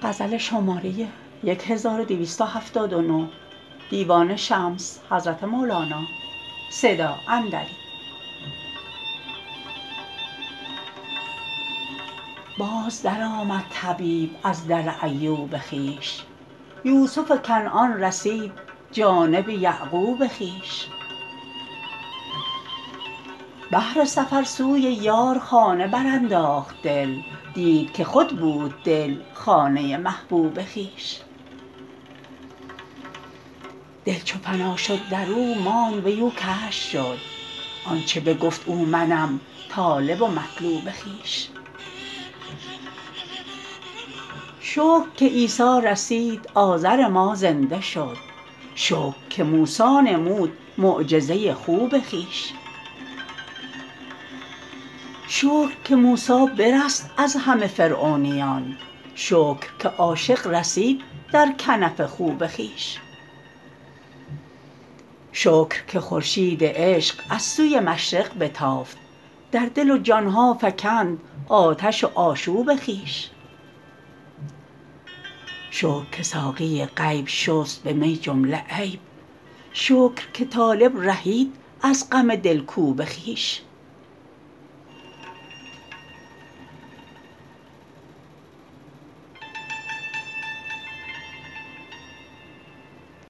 باز درآمد طبیب از در ایوب خویش یوسف کنعان رسید جانب یعقوب خویش بهر سفر سوی یار خانه برانداخت دل دید که خود بود دل خانه محبوب خویش دل چو فنا شد در او ماند وی او کشف شد آنچ بگفت او منم طالب و مطلوب خویش شکر که عیسی رسید عازر ما زنده شد شکر که موسی نمود معجزه خوب خویش شکر که موسی برست از همه فرعونیان شکر که عاشق رسید در کنف خوب خویش شکر که خورشید عشق از سوی مشرق بتافت در دل و جان ها فکند آتش و آشوب خویش شکر که ساقی غیب شست به می جمله عیب شکر که طالب رهید از غم دلکوب خویش